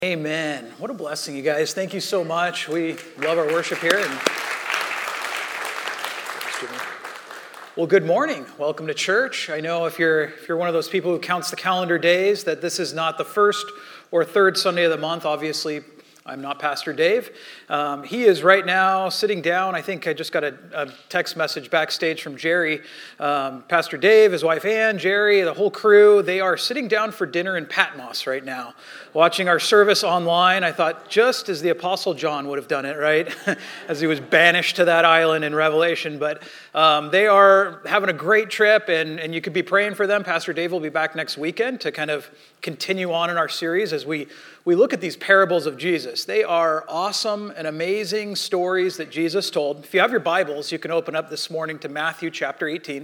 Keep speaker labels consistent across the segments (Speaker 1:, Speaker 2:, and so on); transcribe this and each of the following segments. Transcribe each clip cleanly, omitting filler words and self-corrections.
Speaker 1: Amen. What a blessing, you guys. Thank you so much. We love our worship here. Well, good morning. Welcome to church. I know if you're one of those people who counts the calendar days, that this is not the first or third Sunday of the month. Obviously, I'm not Pastor Dave. He is right now sitting down. I think I just got a text message backstage from Jerry. Pastor Dave, his wife Ann, Jerry, the whole crew, they are sitting down for dinner in Patmos right now, watching our service online. I thought just as the Apostle John would have done it, right? As he was banished to that island in Revelation. But they are having a great trip, and you could be praying for them. Pastor Dave will be back next weekend to kind of continue on in our series as we look at these parables of Jesus. They are awesome and amazing stories that Jesus told. If you have your Bibles, you can open up this morning to Matthew chapter 18.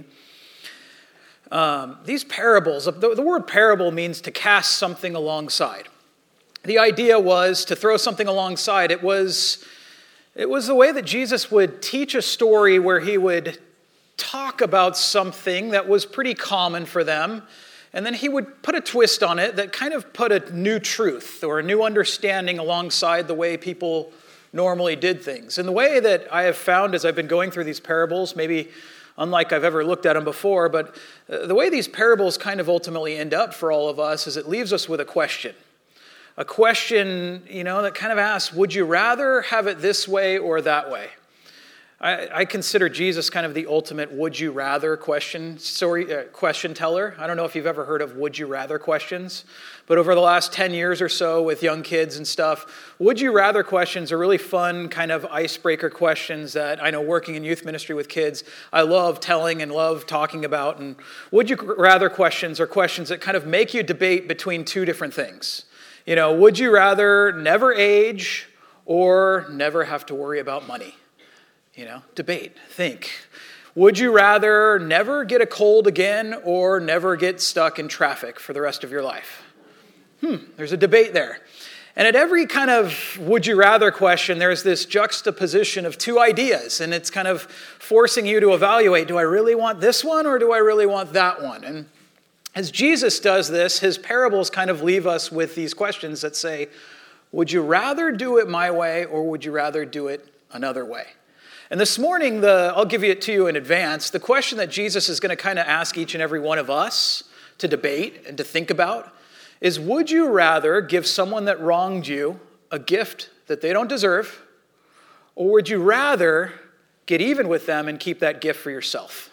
Speaker 1: These parables, the word parable means to cast something alongside. The idea was to throw something alongside. It was the way that Jesus would teach a story where he would talk about something that was pretty common for them, and then he would put a twist on it that kind of put a new truth or a new understanding alongside the way people normally did things. And the way that I have found as I've been going through these parables, maybe unlike I've ever looked at them before, but the way these parables kind of ultimately end up for all of us is it leaves us with a question. A question, that kind of asks, would you rather have it this way or that way? I consider Jesus kind of the ultimate would you rather question teller. I don't know if you've ever heard of would you rather questions, but over the last 10 years or so with young kids and stuff, would you rather questions are really fun kind of icebreaker questions that I know working in youth ministry with kids, I love telling and love talking about. And would you rather questions are questions that kind of make you debate between two different things. Would you rather never age or never have to worry about money? Debate, think. Would you rather never get a cold again or never get stuck in traffic for the rest of your life? There's a debate there. And at every kind of would you rather question, there's this juxtaposition of two ideas, and it's kind of forcing you to evaluate, do I really want this one or do I really want that one? And as Jesus does this, his parables kind of leave us with these questions that say, would you rather do it my way or would you rather do it another way? And this morning, I'll give it to you in advance, the question that Jesus is going to kind of ask each and every one of us to debate and to think about is, would you rather give someone that wronged you a gift that they don't deserve, or would you rather get even with them and keep that gift for yourself?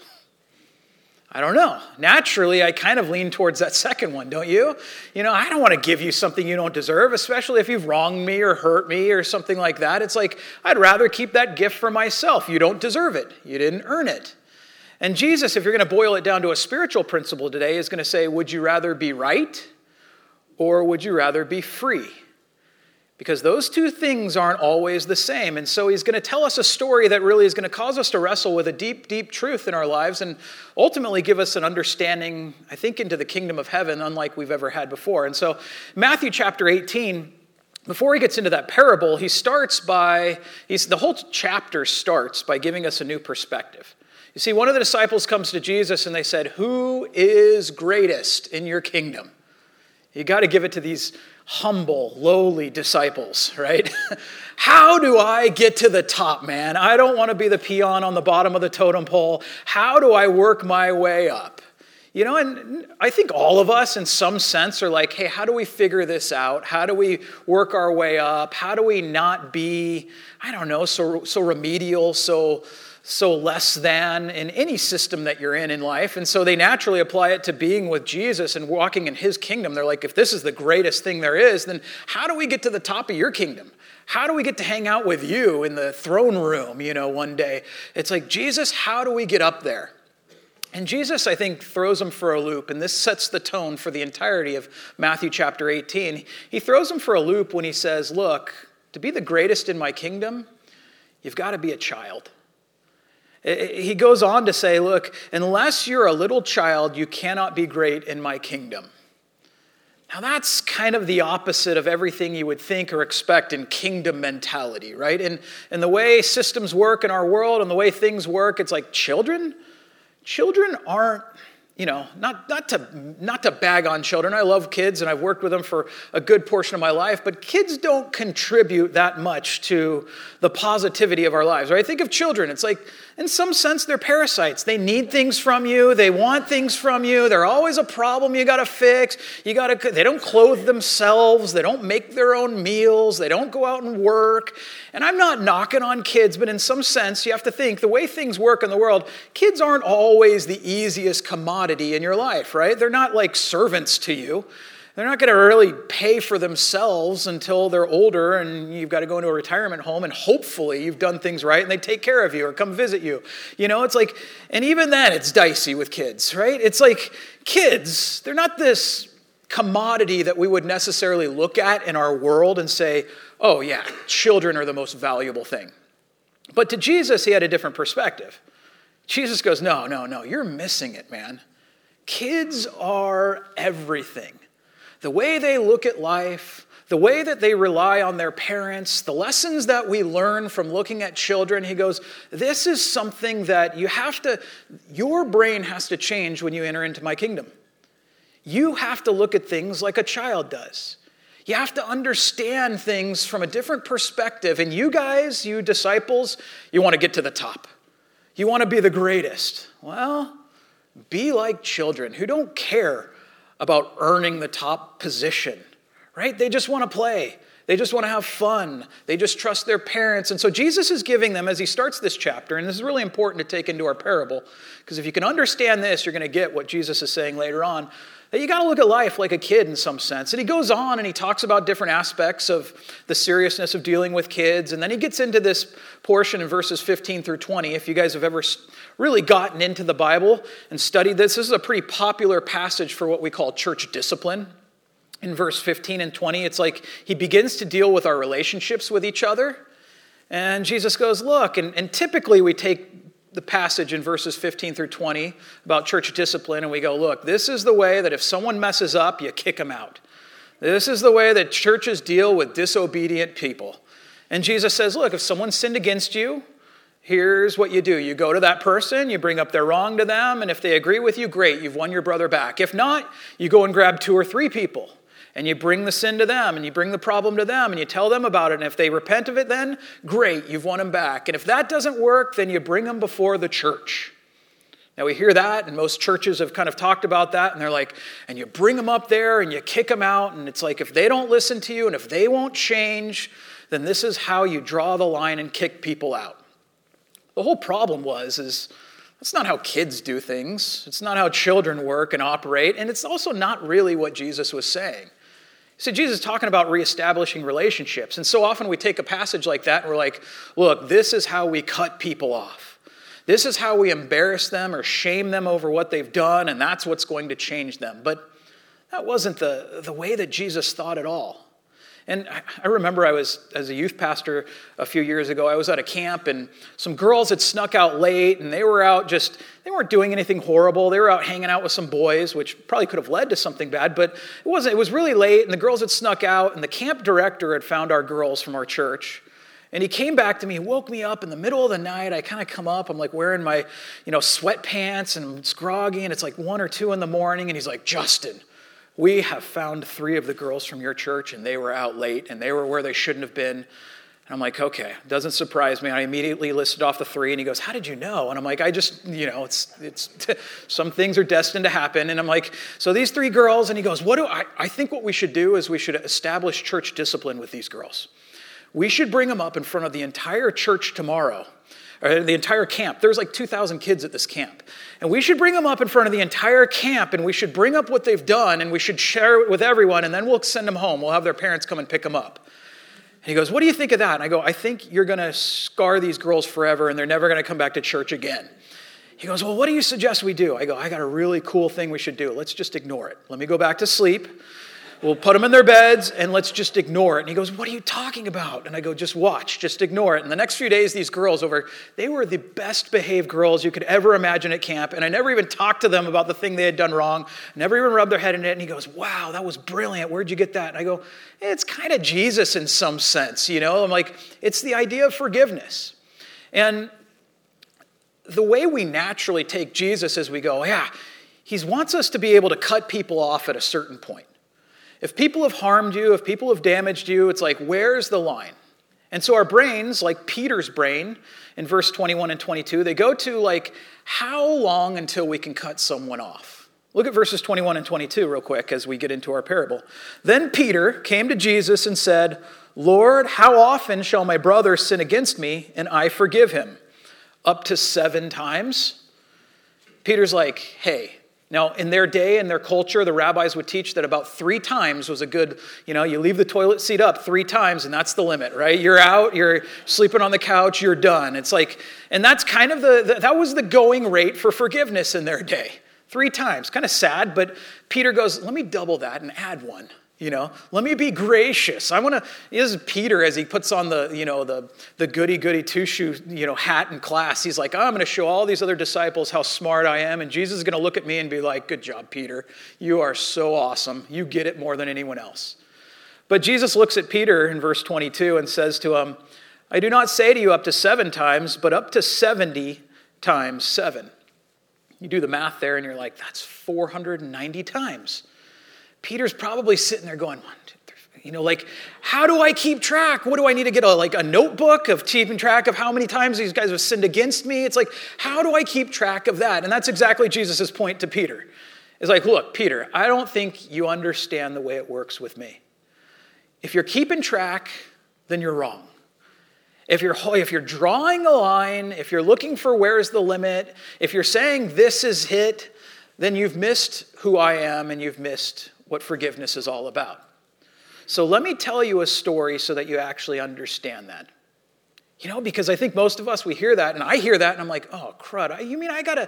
Speaker 1: I don't know. Naturally, I kind of lean towards that second one, don't you? I don't want to give you something you don't deserve, especially if you've wronged me or hurt me or something like that. It's like, I'd rather keep that gift for myself. You don't deserve it. You didn't earn it. And Jesus, if you're going to boil it down to a spiritual principle today, is going to say, would you rather be right or would you rather be free? Because those two things aren't always the same. And so he's going to tell us a story that really is going to cause us to wrestle with a deep, deep truth in our lives and ultimately give us an understanding, I think, into the kingdom of heaven unlike we've ever had before. And so Matthew chapter 18, before he gets into that parable, the whole chapter starts by giving us a new perspective. You see, one of the disciples comes to Jesus and they said, who is greatest in your kingdom? You got to give it to these humble, lowly disciples, right? How do I get to the top, man? I don't want to be the peon on the bottom of the totem pole. How do I work my way up? And I think all of us in some sense are like, hey, how do we figure this out? How do we work our way up? How do we not be, so remedial, so less than in any system that you're in life. And so they naturally apply it to being with Jesus and walking in his kingdom. They're like, if this is the greatest thing there is, then how do we get to the top of your kingdom? How do we get to hang out with you in the throne room, one day? It's like, Jesus, how do we get up there? And Jesus, I think, throws them for a loop, and this sets the tone for the entirety of Matthew chapter 18. He throws them for a loop when he says, look, to be the greatest in my kingdom, you've got to be a child. He goes on to say, look, unless you're a little child, you cannot be great in my kingdom. Now that's kind of the opposite of everything you would think or expect in kingdom mentality, right? And the way systems work in our world and the way things work, it's like children aren't not to bag on children. I love kids and I've worked with them for a good portion of my life, but kids don't contribute that much to the positivity of our lives, right? Think of children. It's like, in some sense, they're parasites. They need things from you. They want things from you. They're always a problem you got to fix. They don't clothe themselves. They don't make their own meals. They don't go out and work. And I'm not knocking on kids, but in some sense, you have to think the way things work in the world, kids aren't always the easiest commodity in your life, right? They're not like servants to you. They're not going to really pay for themselves until they're older and you've got to go into a retirement home and hopefully you've done things right and they take care of you or come visit you. It's like, and even then it's dicey with kids, right? It's like kids, they're not this commodity that we would necessarily look at in our world and say, oh yeah, children are the most valuable thing. But to Jesus, he had a different perspective. Jesus goes, no, you're missing it, man. Kids are everything. The way they look at life, the way that they rely on their parents, the lessons that we learn from looking at children, he goes, this is something that your brain has to change when you enter into my kingdom. You have to look at things like a child does. You have to understand things from a different perspective. And you guys, you disciples, you want to get to the top. You want to be the greatest. Well, be like children who don't care about earning the top position, right? They just want to play. They just want to have fun. They just trust their parents. And so Jesus is giving them, as he starts this chapter, and this is really important to take into our parable, because if you can understand this, you're going to get what Jesus is saying later on, that you got to look at life like a kid in some sense. And he goes on and he talks about different aspects of the seriousness of dealing with kids. And then he gets into this portion in verses 15 through 20. If you guys have ever really gotten into the Bible and studied this is a pretty popular passage for what we call church discipline. In verse 15 and 20, it's like he begins to deal with our relationships with each other. And Jesus goes, look, and typically we take the passage in verses 15 through 20 about church discipline and we go, look, this is the way that if someone messes up, you kick them out. This is the way that churches deal with disobedient people. And Jesus says, look, if someone sinned against you, here's what you do. You go to that person, you bring up their wrong to them, and if they agree with you, great, you've won your brother back. If not, you go and grab 2 or 3 people. And you bring the sin to them, and you bring the problem to them, and you tell them about it. And if they repent of it, then great, you've won them back. And if that doesn't work, then you bring them before the church. Now we hear that, and most churches have kind of talked about that, and they're like, and you bring them up there, and you kick them out, and it's like if they don't listen to you, and if they won't change, then this is how you draw the line and kick people out. The whole problem is that's not how kids do things. It's not how children work and operate, and it's also not really what Jesus was saying. So Jesus is talking about reestablishing relationships. And so often we take a passage like that and we're like, look, this is how we cut people off. This is how we embarrass them or shame them over what they've done, and that's what's going to change them. But that wasn't the way that Jesus thought at all. And I remember as a youth pastor a few years ago, I was at a camp and some girls had snuck out late and they weren't doing anything horrible. They were out hanging out with some boys, which probably could have led to something bad, but it wasn't. It was really late and the girls had snuck out and the camp director had found our girls from our church. And he came back to me, woke me up in the middle of the night. I kind of come up, I'm like wearing my, sweatpants and it's groggy and it's like 1 or 2 in the morning. And he's like, Justin, we have found 3 of the girls from your church and they were out late and they were where they shouldn't have been. And I'm like, okay, doesn't surprise me. I immediately listed off the 3 and he goes, how did you know? And I'm like, I just, it's some things are destined to happen. And I'm like, so these 3 girls, and he goes, I think what we should do is we should establish church discipline with these girls. We should bring them up in front of the entire church tomorrow. Or the entire camp. There's like 2,000 kids at this camp. And we should bring them up in front of the entire camp and we should bring up what they've done and we should share it with everyone and then we'll send them home. We'll have their parents come and pick them up. And he goes, what do you think of that? And I go, I think you're going to scar these girls forever and they're never going to come back to church again. He goes, well, what do you suggest we do? I go, I got a really cool thing we should do. Let's just ignore it. Let me go back to sleep. We'll put them in their beds and let's just ignore it. And he goes, what are you talking about? And I go, just watch, just ignore it. And the next few days, these girls they were the best behaved girls you could ever imagine at camp. And I never even talked to them about the thing they had done wrong. Never even rubbed their head in it. And he goes, wow, that was brilliant. Where'd you get that? And I go, it's kind of Jesus in some sense, I'm like, it's the idea of forgiveness. And the way we naturally take Jesus is we go, yeah, he wants us to be able to cut people off at a certain point. If people have harmed you, if people have damaged you, it's like, where's the line? And so our brains, like Peter's brain in verse 21 and 22, they go to like, how long until we can cut someone off? Look at verses 21 and 22 real quick as we get into our parable. Then Peter came to Jesus and said, Lord, how often shall my brother sin against me and I forgive him? Up to 7 times? Peter's like, hey. Now, in their day, in their culture, the rabbis would teach that about 3 times was a good, you leave the toilet seat up 3 times and that's the limit, right? You're out, you're sleeping on the couch, you're done. It's like, and that's kind of that was the going rate for forgiveness in their day. 3 times, kind of sad, but Peter goes, let me double that and add 1. Let me be gracious. This is Peter as he puts on the goody-goody two-shoe, hat in class. He's like, I'm going to show all these other disciples how smart I am. And Jesus is going to look at me and be like, good job, Peter. You are so awesome. You get it more than anyone else. But Jesus looks at Peter in verse 22 and says to him, I do not say to you up to 7 times, but up to 70 times 7. You do the math there and you're like, that's 490 times. Peter's probably sitting there going, 1, 2, 3, how do I keep track? What do I need to get a notebook of keeping track of how many times these guys have sinned against me? It's like, how do I keep track of that? And that's exactly Jesus' point to Peter. It's like, look, Peter, I don't think you understand the way it works with me. If you're keeping track, then you're wrong. If you're drawing a line, if you're looking for where's the limit, if you're saying this is it, then you've missed who I am and you've missed what forgiveness is all about. So let me tell you a story so that you actually understand that. Because I think most of us, we hear that, and I hear that, and I'm like, oh, crud. You mean I got to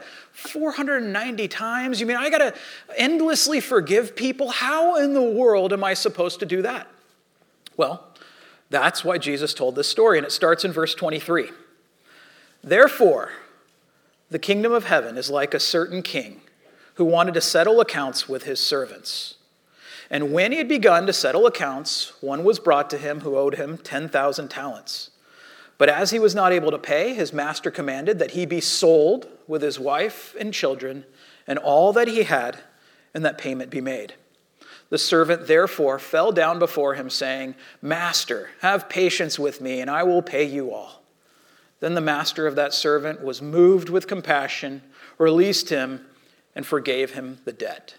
Speaker 1: 490 times? You mean I got to endlessly forgive people? How in the world am I supposed to do that? Well, that's why Jesus told this story, and it starts in verse 23. Therefore, the kingdom of heaven is like a certain king who wanted to settle accounts with his servants. And when he had begun to settle accounts, one was brought to him who owed him 10,000 talents. But as he was not able to pay, his master commanded that he be sold with his wife and children and all that he had, and that payment be made. The servant therefore fell down before him, saying, Master, have patience with me, and I will pay you all. Then the master of that servant was moved with compassion, released him, and forgave him the debt.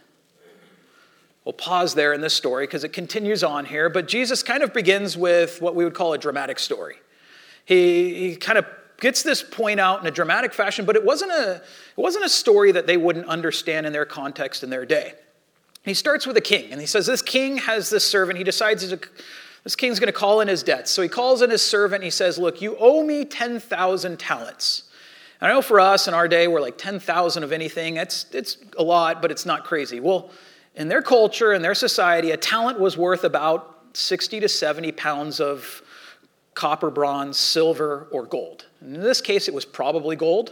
Speaker 1: We'll pause there in this story because it continues on here, but Jesus kind of begins with what we would call a dramatic story. He kind of gets this point out in a dramatic fashion, but it wasn't a story that they wouldn't understand in their context in their day. He starts with a king, and he says this king has this servant. He decides this king's going to call in his debts. So he calls in his servant, and he says, look, you owe me 10,000 talents. And I know for us in our day, we're like 10,000 of anything. It's a lot, but it's not crazy. Well, in their culture, in their society, a talent was worth about 60 to 70 pounds of copper, bronze, silver, or gold. And in this case, it was probably gold,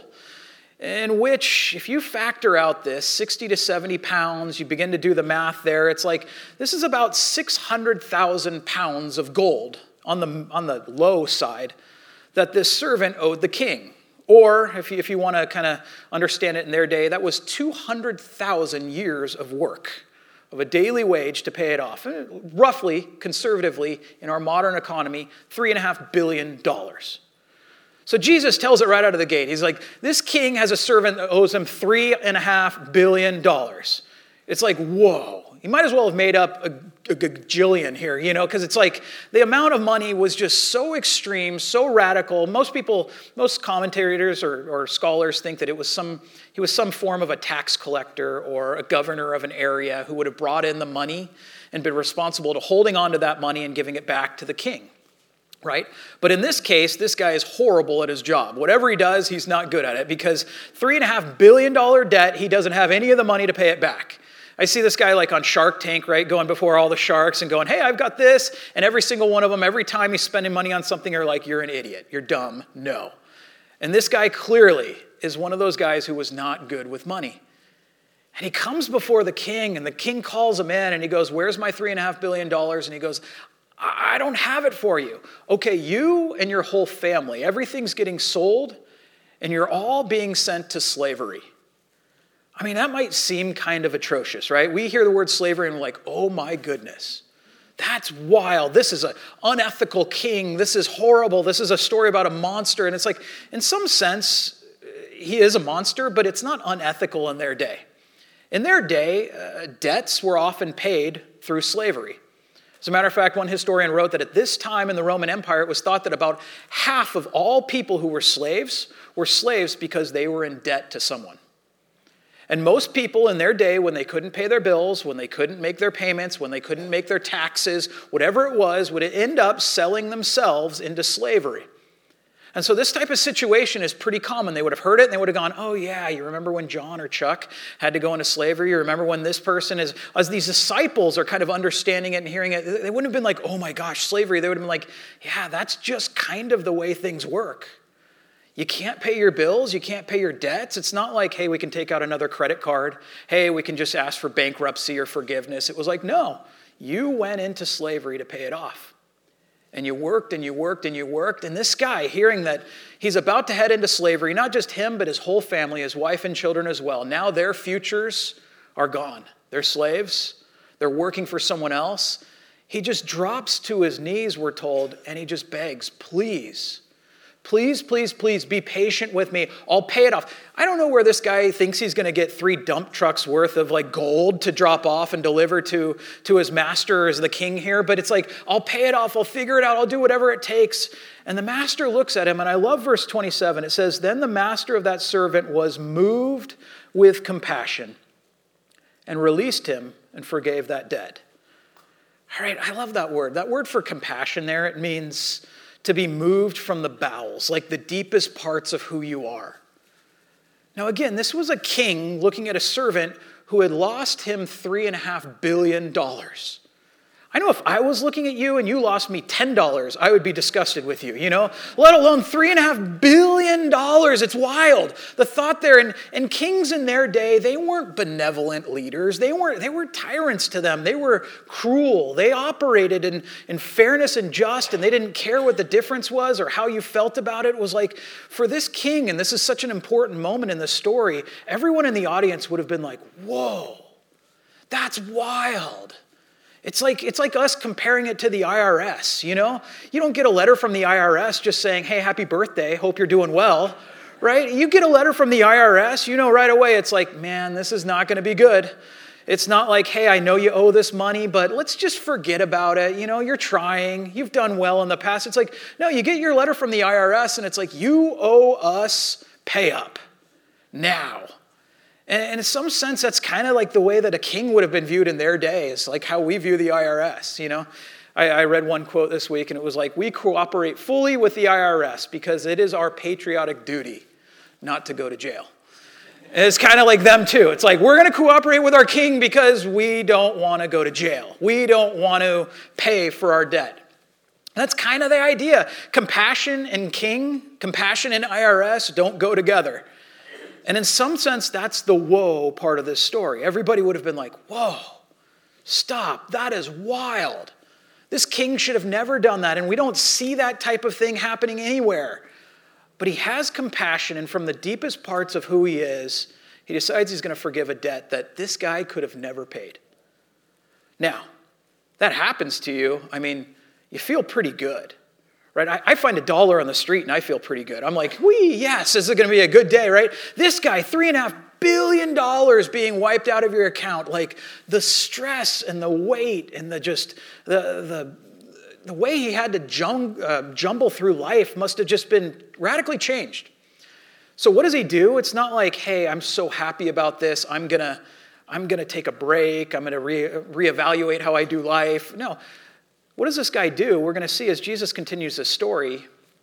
Speaker 1: in which, if you factor out this 60 to 70 pounds, you begin to do the math there, it's like this is about 600,000 pounds of gold on the low side that this servant owed the king. Or, if you want to kind of understand it in their day, that was 200,000 years of work, of a daily wage to pay it off. Roughly, conservatively, in our modern economy, $3.5 billion. So Jesus tells it right out of the gate. He's like, this king has a servant that owes him $3.5 billion. It's like, whoa. He might as well have made up a gajillion here, because it's like the amount of money was just so extreme, so radical. Most commentators or scholars think that he was some form of a tax collector or a governor of an area who would have brought in the money and been responsible to holding on to that money and giving it back to the king. Right? But in this case, this guy is horrible at his job. Whatever he does, he's not good at it because $3.5 billion debt, he doesn't have any of the money to pay it back. I see this guy like on Shark Tank, right, going before all the sharks and going, hey, I've got this. And every single one of them, every time he's spending money on something, they're like, you're an idiot. You're dumb. No. And this guy clearly is one of those guys who was not good with money. And he comes before the king, and the king calls him in, and he goes, where's my $3.5 billion? And he goes, I don't have it for you. Okay, you and your whole family, everything's getting sold, and you're all being sent to slavery. I mean, that might seem kind of atrocious, right? We hear the word slavery and we're like, oh my goodness, that's wild. This is an unethical king. This is horrible. This is a story about a monster. And it's like, in some sense, he is a monster, but it's not unethical in their day. In their day, debts were often paid through slavery. As a matter of fact, one historian wrote that at this time in the Roman Empire, it was thought that about half of all people who were slaves because they were in debt to someone. And most people in their day, when they couldn't pay their bills, when they couldn't make their payments, when they couldn't make their taxes, whatever it was, would end up selling themselves into slavery. And so this type of situation is pretty common. They would have heard it and they would have gone, oh yeah, you remember when John or Chuck had to go into slavery? You remember when this person is, as these disciples are kind of understanding it and hearing it, they wouldn't have been like, oh my gosh, slavery. They would have been like, yeah, that's just kind of the way things work. You can't pay your bills. You can't pay your debts. It's not like, hey, we can take out another credit card. Hey, we can just ask for bankruptcy or forgiveness. It was like, no, you went into slavery to pay it off. And you worked and you worked and you worked. And this guy, hearing that he's about to head into slavery, not just him, but his whole family, his wife and children as well. Now their futures are gone. They're slaves. They're working for someone else. He just drops to his knees, we're told, and he just begs, please, please, please, please be patient with me. I'll pay it off. I don't know where this guy thinks he's going to get 3 dump trucks worth of like gold to drop off and deliver to his master as the king here. But it's like, I'll pay it off. I'll figure it out. I'll do whatever it takes. And the master looks at him. And I love verse 27. It says, then the master of that servant was moved with compassion and released him and forgave that debt. All right, I love that word. That word for compassion there, it means to be moved from the bowels, like the deepest parts of who you are. Now again, this was a king looking at a servant who had lost him $3.5 billion. I know if I was looking at you and you lost me $10, I would be disgusted with you, let alone $3.5 billion. It's wild. The thought there, and kings in their day, they weren't benevolent leaders. They were tyrants to them. They were cruel. They operated in fairness and just, and they didn't care what the difference was or how you felt about it. It was like, for this king, and this is such an important moment in the story, everyone in the audience would have been like, whoa, that's wild. It's like us comparing it to the IRS, You don't get a letter from the IRS just saying, hey, happy birthday, hope you're doing well, right? You get a letter from the IRS, right away it's like, man, this is not going to be good. It's not like, hey, I know you owe this money, but let's just forget about it. You're trying. You've done well in the past. It's like, no, you get your letter from the IRS and it's like, you owe us pay up now. And in some sense, that's kind of like the way that a king would have been viewed in their day. It's like how we view the IRS, I read one quote this week, and it was like, we cooperate fully with the IRS because it is our patriotic duty not to go to jail. And it's kind of like them too. It's like, we're going to cooperate with our king because we don't want to go to jail. We don't want to pay for our debt. That's kind of the idea. Compassion and king, compassion and IRS don't go together. And in some sense, that's the whoa part of this story. Everybody would have been like, whoa, stop, that is wild. This king should have never done that, and we don't see that type of thing happening anywhere. But he has compassion, and from the deepest parts of who he is, he decides he's going to forgive a debt that this guy could have never paid. Now, that happens to you, you feel pretty good. Right? I find $1 on the street and I feel pretty good. I'm like, yes, this is going to be a good day, right? This guy, $3.5 billion being wiped out of your account. Like the stress and the weight and the way he had to jumble through life must have just been radically changed. So what does he do? It's not like, hey, I'm so happy about this. I'm gonna take a break. I'm gonna reevaluate how I do life. No. What does this guy do? We're going to see as Jesus continues this story,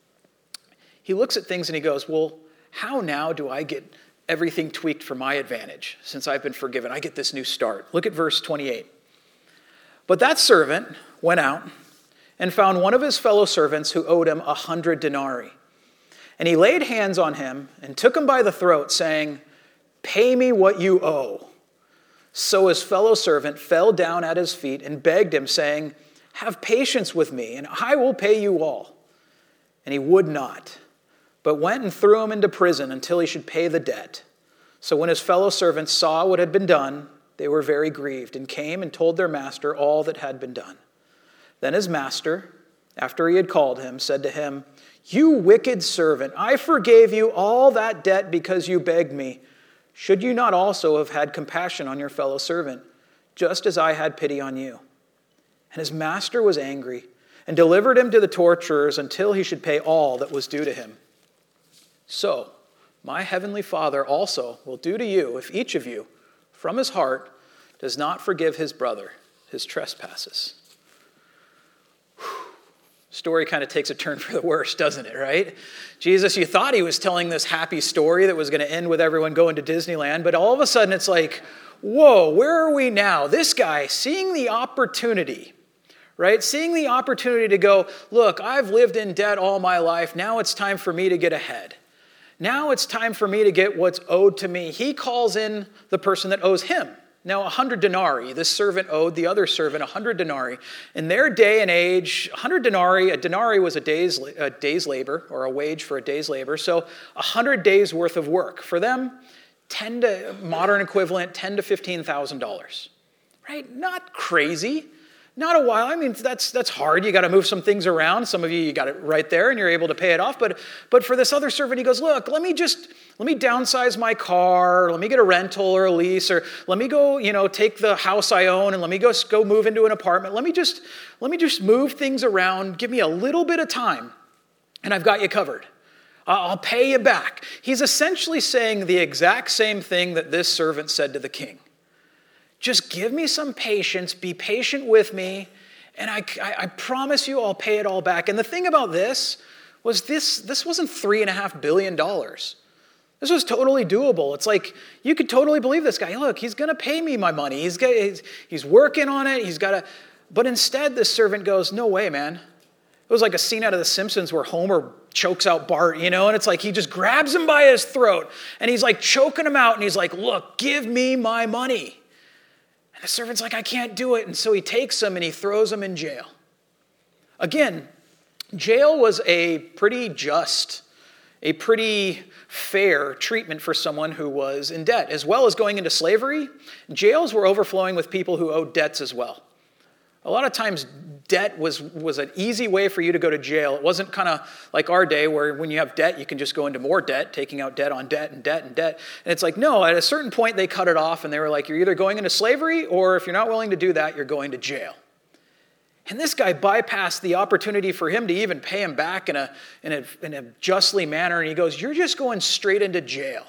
Speaker 1: he looks at things and he goes, well, how now do I get everything tweaked for my advantage since I've been forgiven? I get this new start. Look at verse 28. But that servant went out and found one of his fellow servants who owed him 100 denarii. And he laid hands on him and took him by the throat, saying, pay me what you owe. So his fellow servant fell down at his feet and begged him, saying, have patience with me, and I will pay you all. And he would not, but went and threw him into prison until he should pay the debt. So when his fellow servants saw what had been done, they were very grieved and came and told their master all that had been done. Then his master, after he had called him, said to him, 'You wicked servant, I forgave you all that debt because you begged me. Should you not also have had compassion on your fellow servant, just as I had pity on you?' And his master was angry and delivered him to the torturers until he should pay all that was due to him. So my heavenly Father also will do to you if each of you, from his heart, does not forgive his brother his trespasses." Story kind of takes a turn for the worse, doesn't it, right? Jesus, you thought he was telling this happy story that was going to end with everyone going to Disneyland, but all of a sudden it's like, whoa, where are we now? This guy, seeing the opportunity, right? Seeing the opportunity to go, look, I've lived in debt all my life. Now it's time for me to get ahead. Now it's time for me to get what's owed to me. He calls in the person that owes him. Now, 100 denarii. This servant owed the other servant 100 denarii. In their day and age, 100 denarii, a denarii was a day's labor, or a wage for a day's labor. So 100 days worth of work. For them, modern equivalent, $10,000 to $15,000. Right? Not crazy. Not a while. I mean, that's hard. You got to move some things around. Some of you got it right there and you're able to pay it off. But for this other servant, he goes, look, let me downsize my car. Let me get a rental or a lease, or let me go, take the house I own and let me go move into an apartment. Let me just move things around. Give me a little bit of time and I've got you covered. I'll pay you back. He's essentially saying the exact same thing that this servant said to the king. Just give me some patience, be patient with me, and I promise you I'll pay it all back. And the thing about this was this wasn't $3.5 billion. This was totally doable. It's like, you could totally believe this guy. Look, he's going to pay me my money. He's working on it. But instead, this servant goes, no way, man. It was like a scene out of The Simpsons where Homer chokes out Bart, and it's like he just grabs him by his throat, and he's like choking him out, and he's like, look, give me my money. The servant's like, I can't do it. And so he takes him and he throws him in jail. Again, jail was a pretty fair treatment for someone who was in debt. As well as going into slavery, jails were overflowing with people who owed debts as well. A lot of times, debt was an easy way for you to go to jail. It wasn't kind of like our day where when you have debt, you can just go into more debt, taking out debt on debt and debt and debt. And it's like, no, at a certain point, they cut it off and they were like, you're either going into slavery or if you're not willing to do that, you're going to jail. And this guy bypassed the opportunity for him to even pay him back in a justly manner. And he goes, you're just going straight into jail.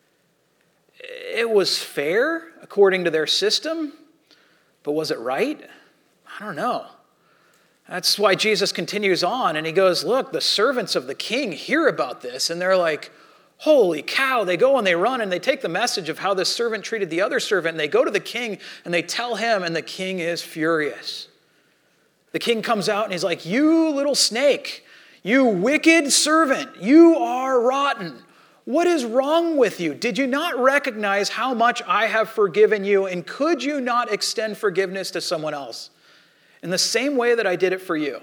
Speaker 1: It was fair according to their system, but was it right? I don't know. That's why Jesus continues on and he goes, look, the servants of the king hear about this and they're like, holy cow. They go and they run and they take the message of how this servant treated the other servant and they go to the king and they tell him and the king is furious. The king comes out and he's like, you little snake, you wicked servant, you are rotten. What is wrong with you? Did you not recognize how much I have forgiven you? And could you not extend forgiveness to someone else? In the same way that I did it for you.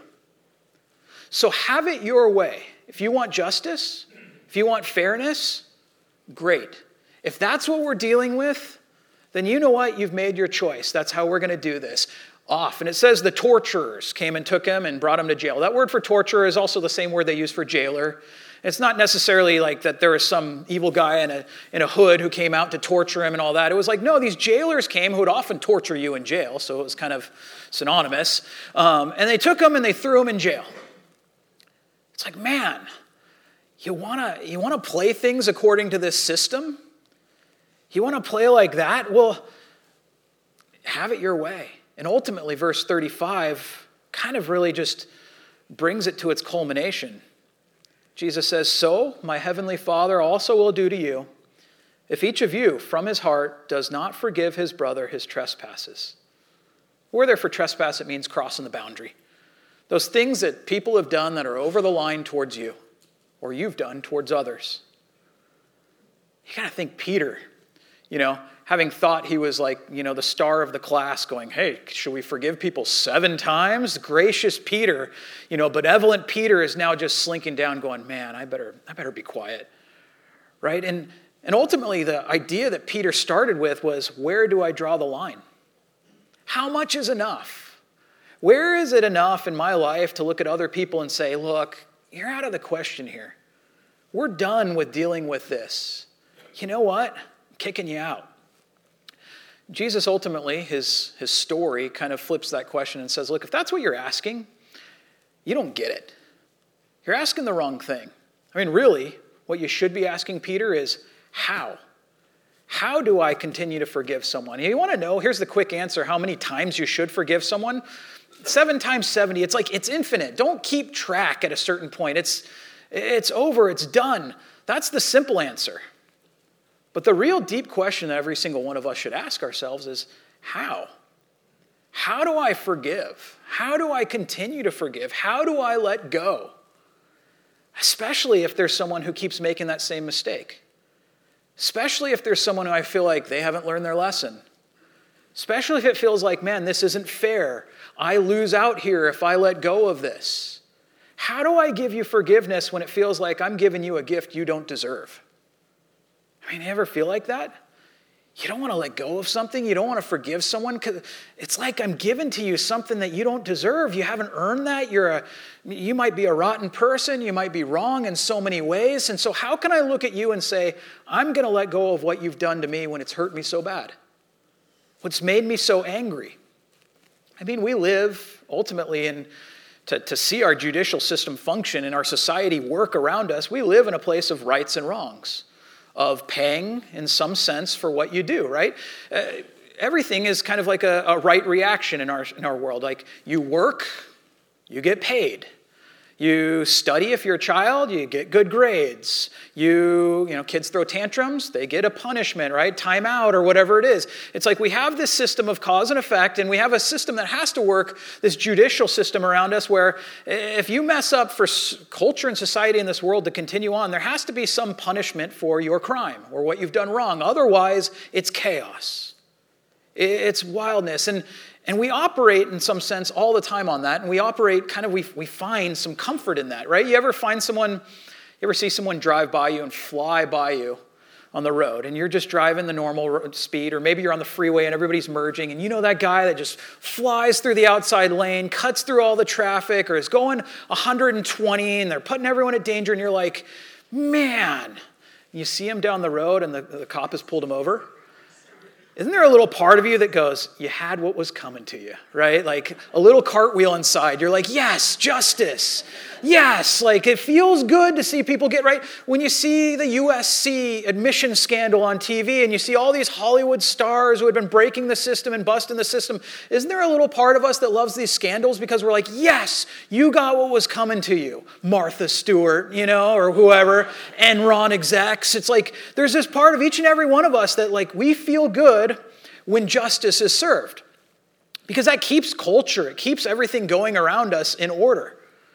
Speaker 1: So have it your way. If you want justice, if you want fairness, great. If that's what we're dealing with, then you know what? You've made your choice. That's how we're going to do this. Off. And it says the torturers came and took him and brought him to jail. That word for torturer is also the same word they use for jailer. It's not necessarily like that there was some evil guy in a hood who came out to torture him and all that. It was like, no, these jailers came who would often torture you in jail, so it was kind of synonymous. And they took him and they threw him in jail. It's like, man, you want to play things according to this system? You want to play like that? Well, have it your way. And ultimately, verse 35 kind of really just brings it to its culmination. Jesus says, so my heavenly Father also will do to you if each of you from his heart does not forgive his brother his trespasses. Where there for trespass, it means crossing the boundary. Those things that people have done that are over the line towards you or you've done towards others. You got to think Peter, having thought he was like, the star of the class going, hey, should we forgive people 7 times? Gracious Peter, benevolent Peter is now just slinking down going, man, I better be quiet, right? And And ultimately, the idea that Peter started with was, where do I draw the line? How much is enough? Where is it enough in my life to look at other people and say, look, you're out of the question here. We're done with dealing with this. You know what? I'm kicking you out. Jesus ultimately, his story kind of flips that question and says, look, if that's what you're asking, you don't get it. You're asking the wrong thing. I mean, really, what you should be asking Peter is, how? How do I continue to forgive someone? You want to know, here's the quick answer, how many times you should forgive someone? 7 times 70. It's like, it's infinite. Don't keep track at a certain point. It's over. It's done. That's the simple answer. But the real deep question that every single one of us should ask ourselves is, how? How do I forgive? How do I continue to forgive? How do I let go? Especially if there's someone who keeps making that same mistake. Especially if there's someone who I feel like they haven't learned their lesson. Especially if it feels like, man, this isn't fair. I lose out here if I let go of this. How do I give you forgiveness when it feels like I'm giving you a gift you don't deserve? I mean, you ever feel like that? You don't want to let go of something. You don't want to forgive someone because it's like I'm giving to you something that you don't deserve. You haven't earned that. You might be a rotten person. You might be wrong in so many ways. And so how can I look at you and say, I'm going to let go of what you've done to me when it's hurt me so bad? What's made me so angry? I mean, we live ultimately to see our judicial system function and our society work around us, we live in a place of rights and wrongs, of paying in some sense for what you do, right? Everything is kind of like a right reaction in our world. Like you work, you get paid. You study if you're a child, you get good grades. Kids throw tantrums, they get a punishment, right? Time out or whatever it is. It's like we have this system of cause and effect, and we have a system that has to work, this judicial system around us where if you mess up for culture and society in this world to continue on, there has to be some punishment for your crime or what you've done wrong. Otherwise, it's chaos. It's wildness. And we operate in some sense all the time on that, and we operate we find some comfort in that, right? You ever see someone drive by you and fly by you on the road, and you're just driving the normal speed, or maybe you're on the freeway and everybody's merging, and you know that guy that just flies through the outside lane, cuts through all the traffic, or is going 120, and they're putting everyone at danger, and you're like, man, you see him down the road, and the cop has pulled him over. Isn't there a little part of you that goes, you had what was coming to you, right? Like a little cartwheel inside. You're like, yes, justice. Yes, like it feels good to see people get right. When you see the USC admission scandal on TV and you see all these Hollywood stars who had been breaking the system and busting the system, isn't there a little part of us that loves these scandals because we're like, yes, you got what was coming to you. Martha Stewart, or whoever, Enron execs. It's like there's this part of each and every one of us that like we feel good when justice is served. Because that keeps culture, it keeps everything going around us in order.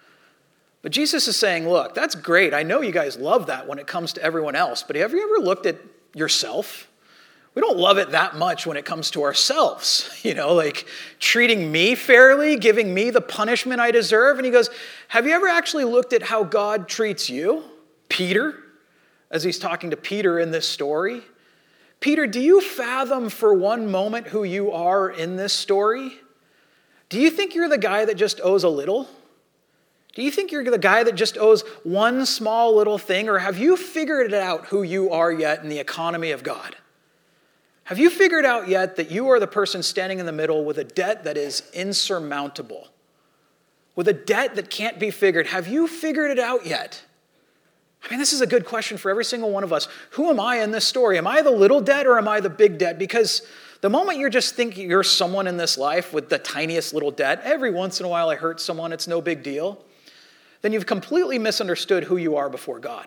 Speaker 1: But Jesus is saying, look, that's great. I know you guys love that when it comes to everyone else, but have you ever looked at yourself? We don't love it that much when it comes to ourselves, like treating me fairly, giving me the punishment I deserve. And he goes, have you ever actually looked at how God treats you? Peter, as he's talking to Peter in this story. Peter, do you fathom for one moment who you are in this story? Do you think you're the guy that just owes a little? Do you think you're the guy that just owes one small little thing? Or have you figured it out who you are yet in the economy of God? Have you figured out yet that you are the person standing in the middle with a debt that is insurmountable? With a debt that can't be figured? Have you figured it out yet? I mean, this is a good question for every single one of us. Who am I in this story? Am I the little debt or am I the big debt? Because the moment you're just thinking you're someone in this life with the tiniest little debt, every once in a while I hurt someone, it's no big deal, then you've completely misunderstood who you are before God.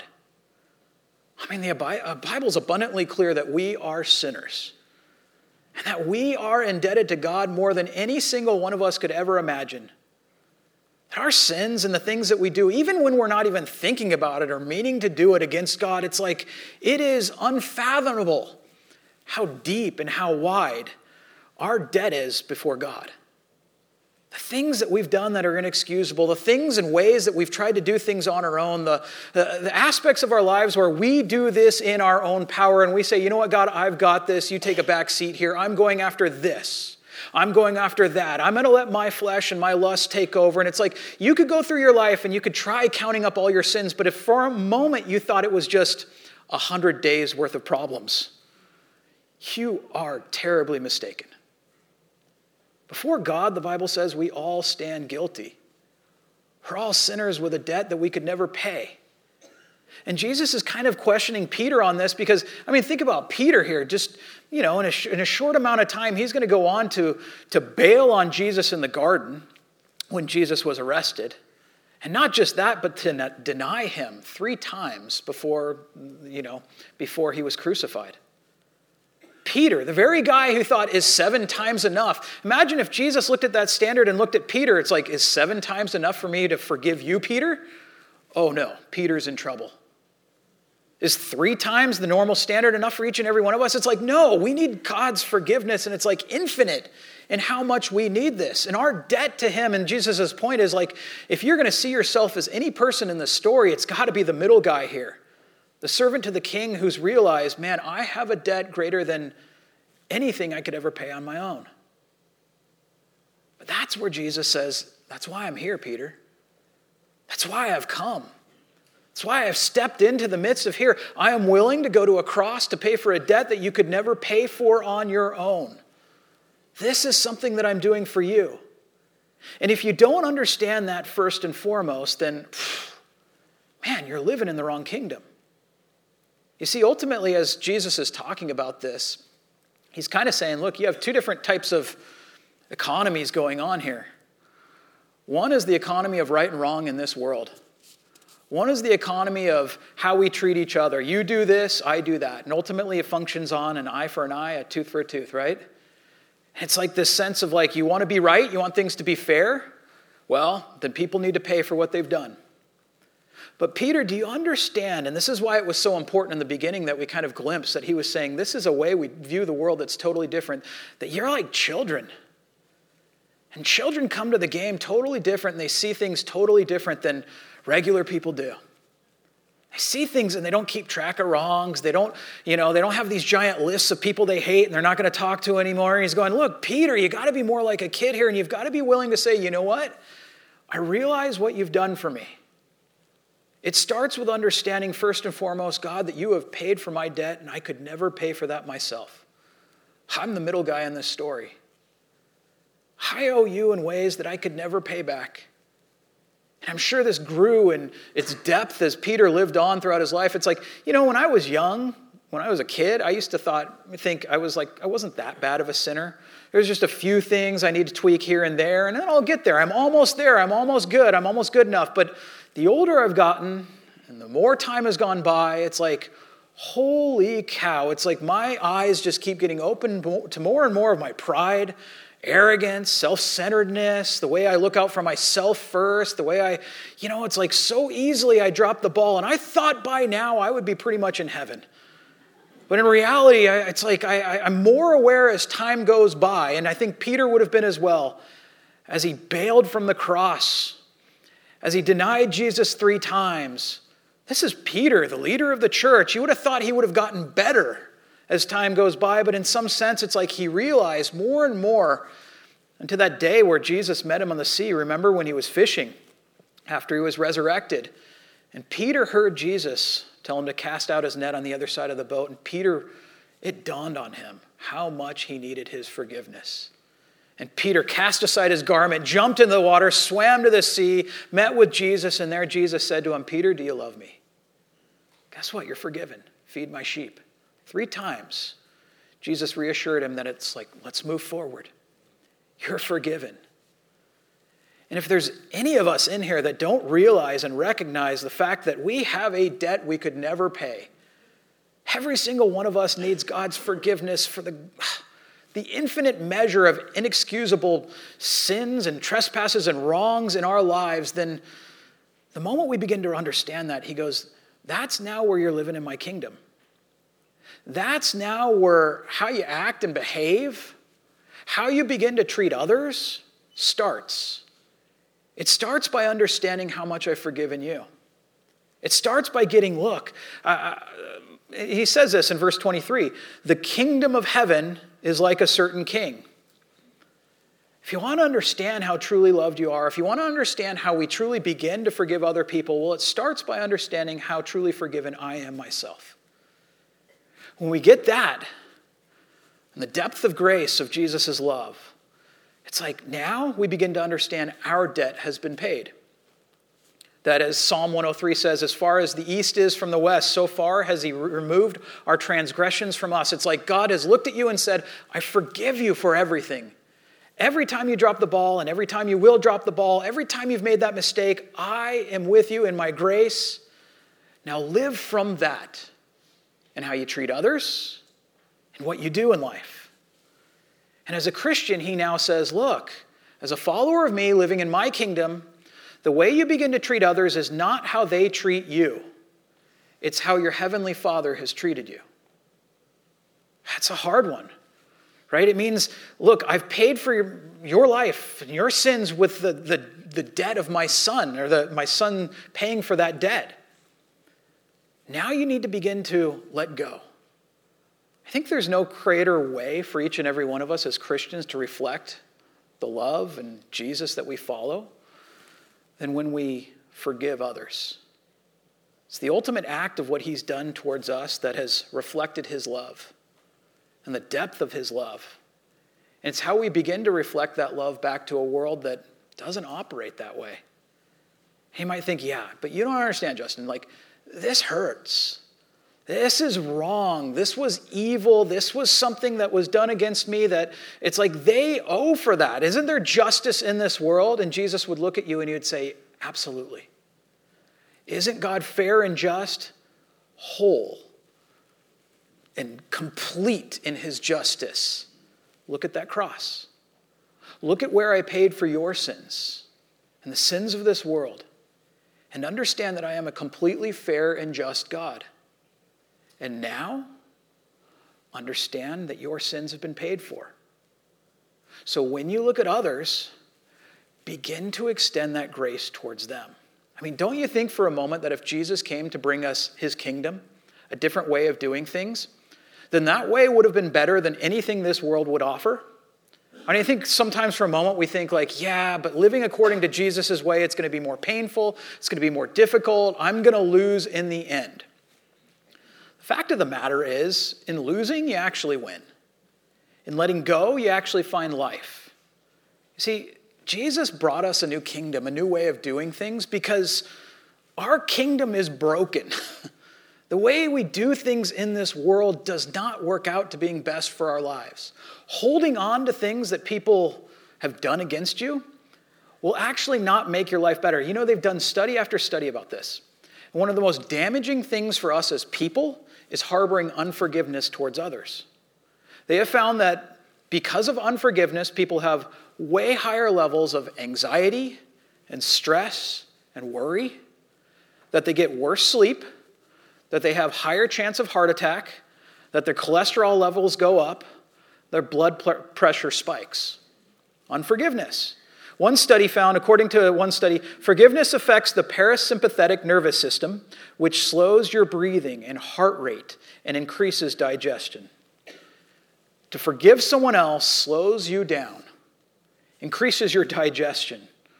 Speaker 1: I mean, the Bible's abundantly clear that we are sinners and that we are indebted to God more than any single one of us could ever imagine. Our sins and the things that we do, even when we're not even thinking about it or meaning to do it against God, it's like it is unfathomable how deep and how wide our debt is before God. The things that we've done that are inexcusable, the things and ways that we've tried to do things on our own, the aspects of our lives where we do this in our own power and we say, you know what, God, I've got this. You take a back seat here. I'm going after this. I'm going after that. I'm going to let my flesh and my lust take over. And it's like you could go through your life and you could try counting up all your sins, but if for a moment you thought it was just 100 days worth of problems, you are terribly mistaken. Before God, the Bible says we all stand guilty. We're all sinners with a debt that we could never pay. And Jesus is kind of questioning Peter on this because, think about Peter here. Just, in a short amount of time, he's going to go on to bail on Jesus in the garden when Jesus was arrested. And not just that, but to deny him 3 times before he was crucified. Peter, the very guy who thought, is 7 times enough? Imagine if Jesus looked at that standard and looked at Peter. It's like, is 7 times enough for me to forgive you, Peter? Oh no, Peter's in trouble. Is 3 times the normal standard enough for each and every one of us? It's like, no, we need God's forgiveness, and it's like infinite in how much we need this. And our debt to him, and Jesus' point is like, if you're going to see yourself as any person in the story, it's got to be the middle guy here. The servant to the king who's realized, man, I have a debt greater than anything I could ever pay on my own. But that's where Jesus says, that's why I'm here, Peter. That's why I've come. That's why I've stepped into the midst of here. I am willing to go to a cross to pay for a debt that you could never pay for on your own. This is something that I'm doing for you. And if you don't understand that first and foremost, then, man, you're living in the wrong kingdom. You see, ultimately, as Jesus is talking about this, he's kind of saying, look, you have 2 different types of economies going on here. One is the economy of right and wrong in this world. One is the economy of how we treat each other. You do this, I do that. And ultimately, it functions on an eye for an eye, a tooth for a tooth, right? It's like this sense of like, you want to be right, you want things to be fair? Well, then people need to pay for what they've done. But Peter, do you understand, and this is why it was so important in the beginning that we kind of glimpsed that he was saying, this is a way we view the world that's totally different, that you're like children. And children come to the game totally different, and they see things totally different than regular people do. They see things and they don't keep track of wrongs. They don't have these giant lists of people they hate and they're not going to talk to anymore. And he's going, look, Peter, you got to be more like a kid here, and you've got to be willing to say, you know what? I realize what you've done for me. It starts with understanding first and foremost, God, that you have paid for my debt and I could never pay for that myself. I'm the middle guy in this story. I owe you in ways that I could never pay back. And I'm sure this grew in its depth as Peter lived on throughout his life. It's like, when I was young, when I was a kid, I used to think I wasn't that bad of a sinner. There's just a few things I need to tweak here and there, and then I'll get there. I'm almost there. I'm almost good. I'm almost good enough. But the older I've gotten and the more time has gone by, it's like, holy cow. It's like my eyes just keep getting open to more and more of my pride, arrogance, self-centeredness, the way I look out for myself first, the way it's like so easily I drop the ball. And I thought by now I would be pretty much in heaven. But in reality, it's like I'm more aware as time goes by, and I think Peter would have been as well, as he bailed from the cross, as he denied Jesus 3 times. This is Peter, the leader of the church. You would have thought he would have gotten better as time goes by, but in some sense, it's like he realized more and more until that day where Jesus met him on the sea. Remember when he was fishing after he was resurrected? And Peter heard Jesus tell him to cast out his net on the other side of the boat. And Peter, it dawned on him how much he needed his forgiveness. And Peter cast aside his garment, jumped into the water, swam to the sea, met with Jesus, and there Jesus said to him, Peter, do you love me? Guess what? You're forgiven. Feed my sheep. 3 times, Jesus reassured him that it's like, let's move forward. You're forgiven. And if there's any of us in here that don't realize and recognize the fact that we have a debt we could never pay, every single one of us needs God's forgiveness for the infinite measure of inexcusable sins and trespasses and wrongs in our lives, then the moment we begin to understand that, he goes, that's now where you're living in my kingdom. That's now where how you act and behave, how you begin to treat others, starts. It starts by understanding how much I've forgiven you. It starts by getting, look, he says this in verse 23, the kingdom of heaven is like a certain king. If you want to understand how truly loved you are, if you want to understand how we truly begin to forgive other people, well, it starts by understanding how truly forgiven I am myself. When we get that, and the depth of grace of Jesus' love, it's like now we begin to understand our debt has been paid. That as Psalm 103 says, as far as the east is from the west, so far has he removed our transgressions from us. It's like God has looked at you and said, I forgive you for everything. Every time you drop the ball and every time you will drop the ball, every time you've made that mistake, I am with you in my grace. Now live from that and how you treat others and what you do in life. And as a Christian, he now says, look, as a follower of me living in my kingdom, the way you begin to treat others is not how they treat you. It's how your heavenly Father has treated you. That's a hard one, right? It means, look, I've paid for your life and your sins with the debt of my son, or my son paying for that debt. Now you need to begin to let go. I think there's no greater way for each and every one of us as Christians to reflect the love and Jesus that we follow than when we forgive others. It's the ultimate act of what he's done towards us that has reflected his love and the depth of his love. And it's how we begin to reflect that love back to a world that doesn't operate that way. You might think, yeah, but you don't understand, Justin. Like, this hurts. This is wrong. This was evil. This was something that was done against me that it's like they owe for that. Isn't there justice in this world? And Jesus would look at you and he would say, absolutely. Isn't God fair and just? Whole and complete in his justice. Look at that cross. Look at where I paid for your sins and the sins of this world. And understand that I am a completely fair and just God. And now, understand that your sins have been paid for. So when you look at others, begin to extend that grace towards them. I mean, don't you think for a moment that if Jesus came to bring us his kingdom, a different way of doing things, then that way would have been better than anything this world would offer? I mean, I think sometimes for a moment we think like, yeah, but living according to Jesus' way, it's going to be more painful, it's going to be more difficult, I'm going to lose in the end. The fact of the matter is, in losing, you actually win. In letting go, you actually find life. You see, Jesus brought us a new kingdom, a new way of doing things, because our kingdom is broken. The way we do things in this world does not work out to being best for our lives. Holding on to things that people have done against you will actually not make your life better. You know, they've done study after study about this. And one of the most damaging things for us as people is harboring unforgiveness towards others. They have found that because of unforgiveness, people have way higher levels of anxiety and stress and worry, that they get worse sleep, that they have higher chance of heart attack, that their cholesterol levels go up, their blood pressure spikes. Unforgiveness. One study found, according to one study, forgiveness affects the parasympathetic nervous system, which slows your breathing and heart rate and increases digestion. To forgive someone else slows you down, increases your digestion.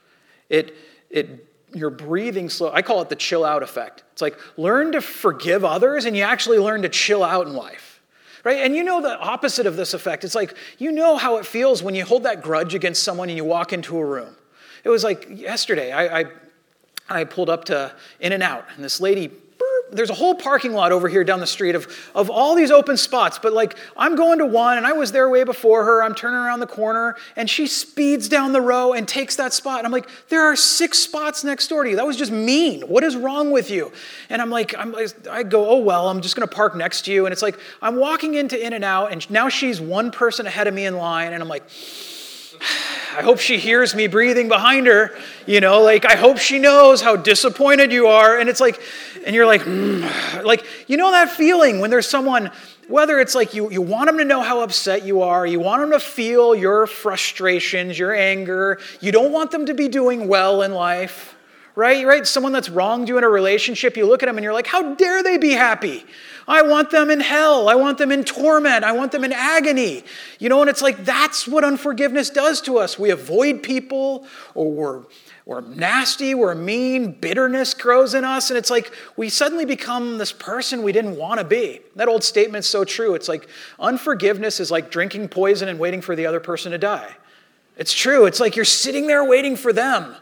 Speaker 1: Your breathing slow. I call it the chill out effect. It's like learn to forgive others and you actually learn to chill out in life. Right? And you know the opposite of this effect. It's like, you know how it feels when you hold that grudge against someone and you walk into a room. It was like yesterday, I pulled up to In-N-Out, and this lady, there's a whole parking lot over here down the street of all these open spots, but like I'm going to one, and I was there way before her, I'm turning around the corner, and she speeds down the row and takes that spot. And I'm like, there are 6 spots next door to you. That was just mean. What is wrong with you? And I go, oh well, I'm just going to park next to you. And it's like, I'm walking into In-N-Out, and now she's one person ahead of me in line, and I'm like, I hope she hears me breathing behind her. Like, I hope she knows how disappointed you are. And it's like, and you're like, like, that feeling when there's someone, whether it's like you want them to know how upset you are, you want them to feel your frustrations, your anger, you don't want them to be doing well in life. Right? Someone that's wronged you in a relationship, you look at them and you're like, how dare they be happy? I want them in hell. I want them in torment. I want them in agony. And it's like, that's what unforgiveness does to us. We avoid people, or we're nasty, we're mean, bitterness grows in us, and it's like we suddenly become this person we didn't want to be. That old statement's so true. It's like unforgiveness is like drinking poison and waiting for the other person to die. It's true. It's like you're sitting there waiting for them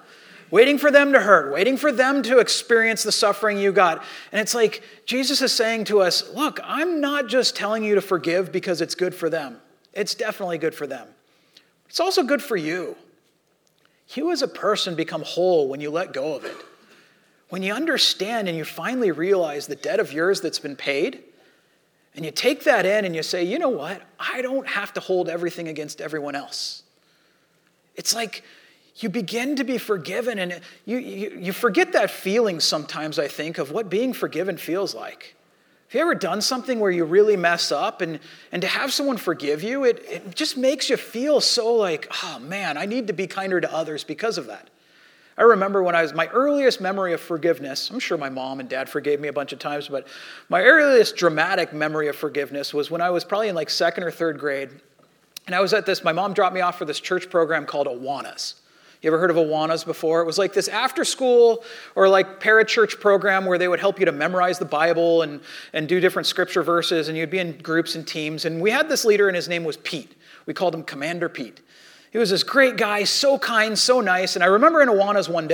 Speaker 1: to hurt, waiting for them to experience the suffering you got. And it's like Jesus is saying to us, look, I'm not just telling you to forgive because it's good for them. It's definitely good for them. It's also good for you. You as a person become whole when you let go of it. When you understand and you finally realize the debt of yours that's been paid, and you take that in and you say, you know what? I don't have to hold everything against everyone else. It's like you begin to be forgiven, and you forget that feeling sometimes, I think, of what being forgiven feels like. Have you ever done something where you really mess up, and to have someone forgive you, it just makes you feel so like, oh man, I need to be kinder to others because of that. I remember when my earliest memory of forgiveness, I'm sure my mom and dad forgave me a bunch of times, but my earliest dramatic memory of forgiveness was when I was probably in like second or third grade, and I was at my mom dropped me off for this church program called Awanas. You ever heard of Awanas before? It was like this after school or like parachurch program where they would help you to memorize the Bible and do different scripture verses, and you'd be in groups and teams. And we had this leader, and his name was Pete. We called him Commander Pete. He was this great guy, so kind, so nice. And I remember in Awanas one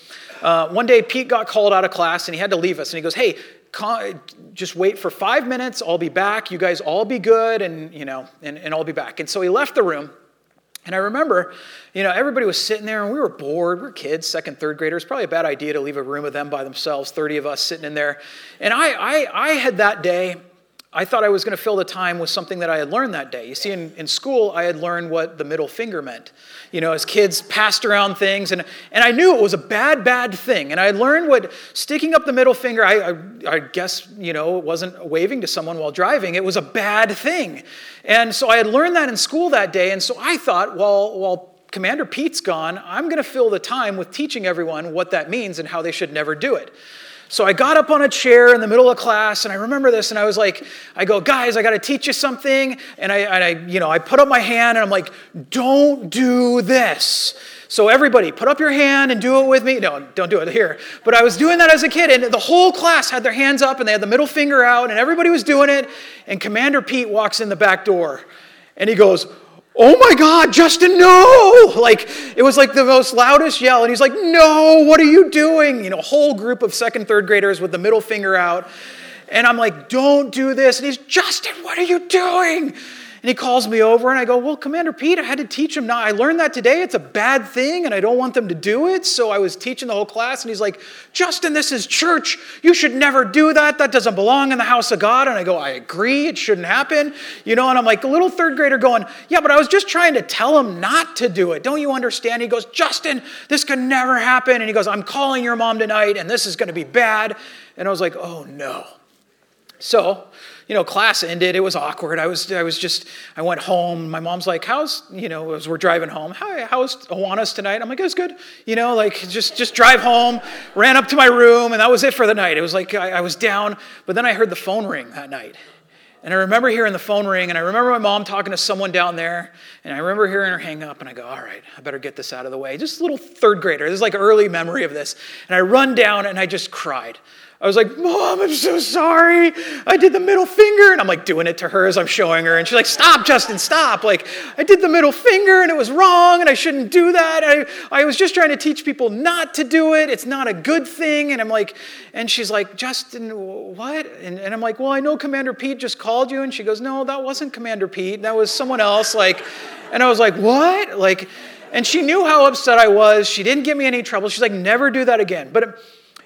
Speaker 1: day Pete got called out of class and he had to leave us. And he goes, hey, just wait for 5 minutes. I'll be back. You guys all be good, and I'll be back. And so he left the room. And I remember, everybody was sitting there and we were bored. We were kids, second, third graders. Probably a bad idea to leave a room with them by themselves, 30 of us sitting in there. And I had that day, I thought I was going to fill the time with something that I had learned that day. You see, in school, I had learned what the middle finger meant. As kids passed around things, and I knew it was a bad thing. And I learned what sticking up the middle finger, I guess, it wasn't waving to someone while driving. It was a bad thing. And so I had learned that in school that day. And so I thought, while Commander Pete's gone, I'm going to fill the time with teaching everyone what that means and how they should never do it. So I got up on a chair in the middle of class, and I remember this, and I was like, I go, guys, I got to teach you something. And I put up my hand, and I'm like, don't do this. So everybody, put up your hand and do it with me. No, don't do it here. But I was doing that as a kid, and the whole class had their hands up, and they had the middle finger out, and everybody was doing it. And Commander Pete walks in the back door, and he goes, oh my God, Justin, no! Like, it was like the most loudest yell. And he's like, no, what are you doing? A whole group of second, third graders with the middle finger out. And I'm like, don't do this. And he's, Justin, what are you doing? And he calls me over, and I go, well, Commander Pete, I had to teach him. Now, I learned that today. It's a bad thing, and I don't want them to do it. So I was teaching the whole class, and he's like, Justin, this is church. You should never do that. That doesn't belong in the house of God. And I go, I agree. It shouldn't happen. And I'm like a little third grader going, yeah, but I was just trying to tell him not to do it. Don't you understand? He goes, Justin, this could never happen. And he goes, I'm calling your mom tonight, and this is going to be bad. And I was like, oh, no. So, class ended. It was awkward. I went home. My mom's like, as we're driving home, how's Awanas tonight? I'm like, it was good. Just drive home. Ran up to my room, and that was it for the night. It was like I was down, but then I heard the phone ring that night. And I remember hearing the phone ring, and I remember my mom talking to someone down there, and I remember hearing her hang up, and I go, all right, I better get this out of the way. Just a little third grader. This is like early memory of this. And I run down, and I just cried. I was like, Mom, I'm so sorry. I did the middle finger. And I'm like doing it to her as I'm showing her. And she's like, stop, Justin, stop. Like, I did the middle finger and it was wrong and I shouldn't do that. I was just trying to teach people not to do it. It's not a good thing. And I'm like, and she's like, Justin, what? And I'm like, well, I know Commander Pete just called you. And she goes, no, that wasn't Commander Pete. That was someone else. And I was like, what? And she knew how upset I was. She didn't give me any trouble. She's like, never do that again. But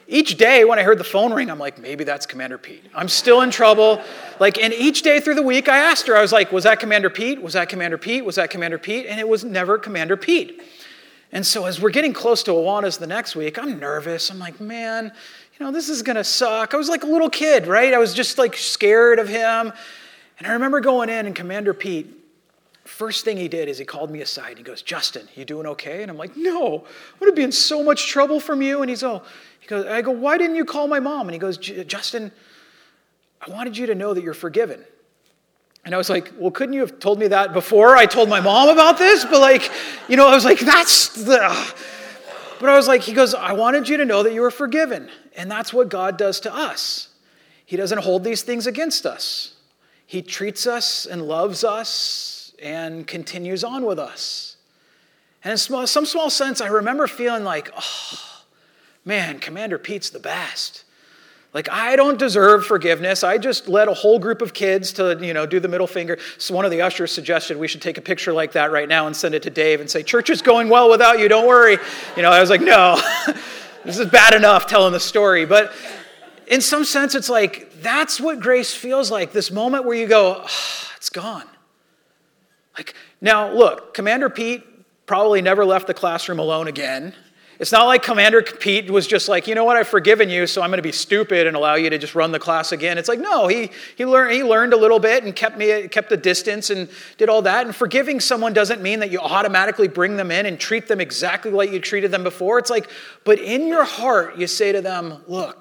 Speaker 1: each day when I heard the phone ring, I'm like, maybe that's Commander Pete. I'm still in trouble. And each day through the week, I asked her, I was like, was that Commander Pete? Was that Commander Pete? Was that Commander Pete? And it was never Commander Pete. And so as we're getting close to Awanas the next week, I'm nervous. I'm like, man, this is going to suck. I was like a little kid, right? I was just scared of him. And I remember going in and Commander Pete, first thing he did is he called me aside. And he goes, Justin, you doing okay? And I'm like, no, I'm going to be in so much trouble from you. And I go, why didn't you call my mom? And he goes, Justin, I wanted you to know that you're forgiven. And I was like, well, couldn't you have told me that before I told my mom about this? But I was like, But I was like, he goes, I wanted you to know that you were forgiven. And that's what God does to us. He doesn't hold these things against us. He treats us and loves us and continues on with us. And in some small sense, I remember feeling like, oh, man, Commander Pete's the best. I don't deserve forgiveness. I just led a whole group of kids to, do the middle finger. So one of the ushers suggested we should take a picture like that right now and send it to Dave and say, church is going well without you, don't worry. I was like, no, this is bad enough telling the story. But in some sense, it's that's what grace feels like, this moment where you go, oh, it's gone. Now, look, Commander Pete probably never left the classroom alone again. It's not like Commander Pete was just like, you know what, I've forgiven you, so I'm going to be stupid and allow you to just run the class again. It's like, no, he learned a little bit and kept the distance and did all that. And forgiving someone doesn't mean that you automatically bring them in and treat them exactly like you treated them before. It's but in your heart, you say to them, look,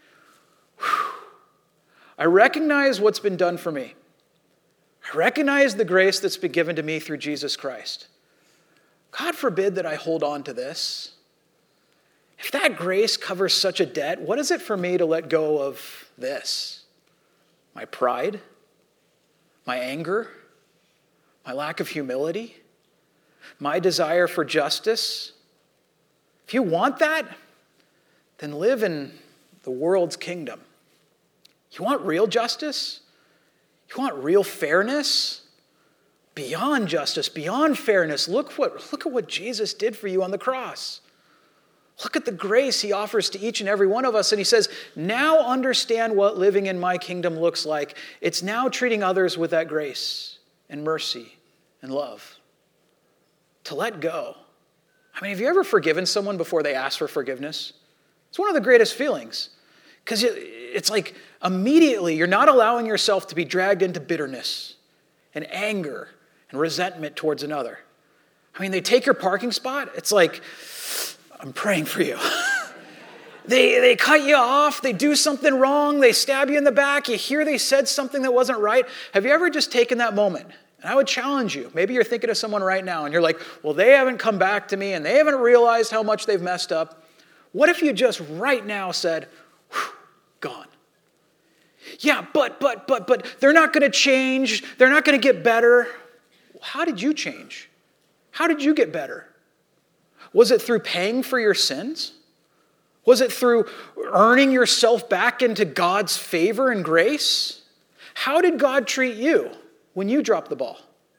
Speaker 1: I recognize what's been done for me. I recognize the grace that's been given to me through Jesus Christ. God forbid that I hold on to this. If that grace covers such a debt, what is it for me to let go of this? My pride? My anger? My lack of humility? My desire for justice? If you want that, then live in the world's kingdom. You want real justice? You want real fairness? Beyond justice, beyond fairness, look at what Jesus did for you on the cross. Look at the grace he offers to each and every one of us. And he says, now understand what living in my kingdom looks like. It's now treating others with that grace and mercy and love. To let go. Have you ever forgiven someone before they ask for forgiveness? It's one of the greatest feelings. Because it's immediately you're not allowing yourself to be dragged into bitterness and anger and resentment towards another. They take your parking spot. It's I'm praying for you. They cut you off. They do something wrong. They stab you in the back. You hear they said something that wasn't right. Have you ever just taken that moment? And I would challenge you. Maybe you're thinking of someone right now and you're like, well, they haven't come back to me and they haven't realized how much they've messed up. What if you just right now said, gone? Yeah, but they're not going to change. They're not going to get better. How did you change? How did you get better? Was it through paying for your sins? Was it through earning yourself back into God's favor and grace? How did God treat you when you dropped the ball?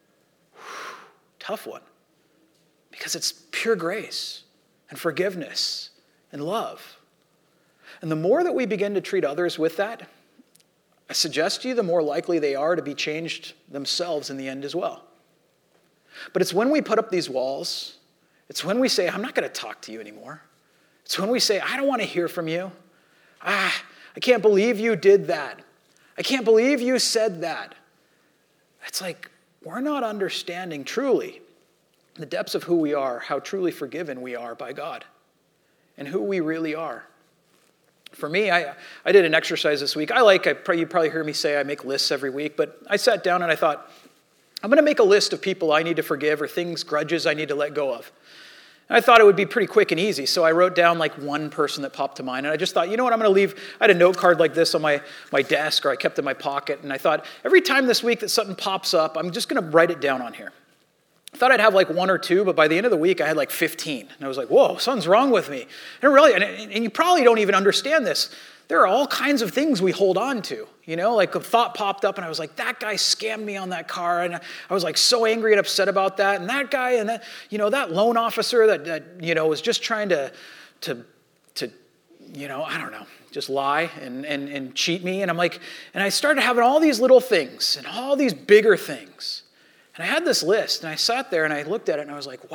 Speaker 1: Tough one. Because it's pure grace and forgiveness and love. And the more that we begin to treat others with that, I suggest to you the more likely they are to be changed themselves in the end as well. But it's when we put up these walls, it's when we say, I'm not going to talk to you anymore. It's when we say, I don't want to hear from you. I can't believe you did that. I can't believe you said that. It's we're not understanding truly the depths of who we are, how truly forgiven we are by God, and who we really are. For me, I did an exercise this week. You probably hear me say I make lists every week, but I sat down and I thought, I'm going to make a list of people I need to forgive or grudges I need to let go of. And I thought it would be pretty quick and easy, so I wrote down one person that popped to mind, and I just thought, you know what, I'm going to leave. I had a note card like this on my desk, or I kept it in my pocket, and I thought, every time this week that something pops up, I'm just going to write it down on here. I thought I'd have one or two, but by the end of the week, I had 15. And I was like, whoa, something's wrong with me. And you probably don't even understand this. There are all kinds of things we hold on to. A thought popped up and I was like, that guy scammed me on that car. And I was so angry and upset about that. And that guy and that loan officer that was just trying to I don't know, just lie and cheat me. And and I started having all these little things and all these bigger things. And I had this list, and I sat there and I looked at it and I was like, wow.